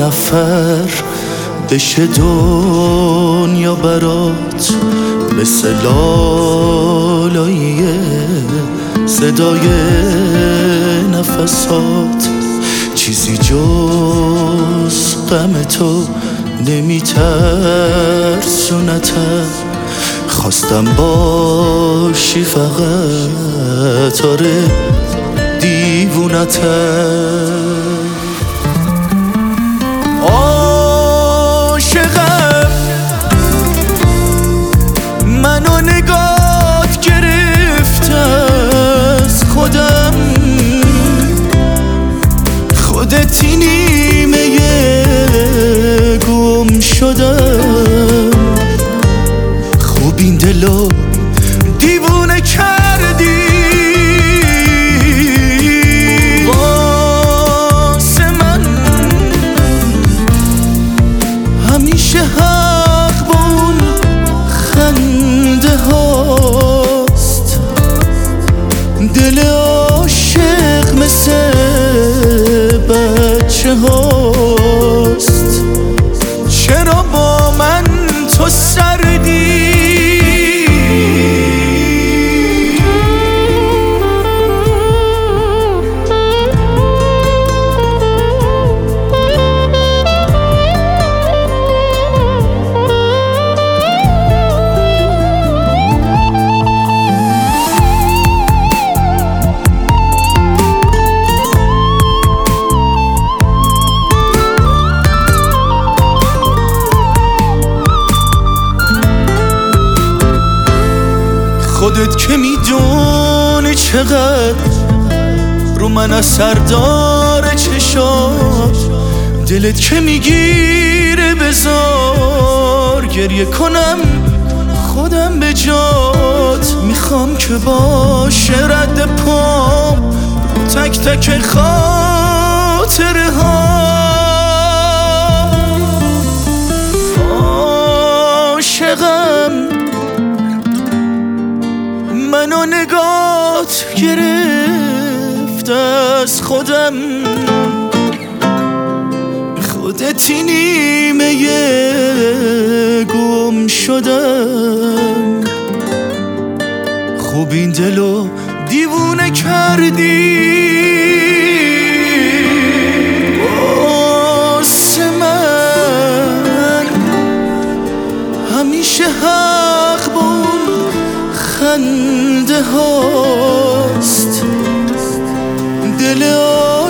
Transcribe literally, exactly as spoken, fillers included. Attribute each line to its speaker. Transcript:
Speaker 1: نفر بشه دنیا برات، مثل لالاییه صدای نفسات، چیزی جز غم تو نمیترسونتم. خواستم باشی فقط، آره دیوونتم. عاشقم منو نگات گرفته از خودم، خودتی نیمه گم شدم. خوب این دلو دیوونه کردی، واسه من همیشه حق با اون خنده هاست. دل عاشق مثل بچه هاست. چرا با من تو سردی؟ خودت که میدونی چقدر رو من اثر داره چشات، دلت که میگیره بذار گریه کنم خودم به جات. میخوام که باشه رد پام تک تک خاطره ها. عاشقم منو نگات گرفت از خودم، خودتی نیمه گم شدم. خوب این دلو دیوونه کردی، واسه من همیشه حق با اون خنده هاست. دل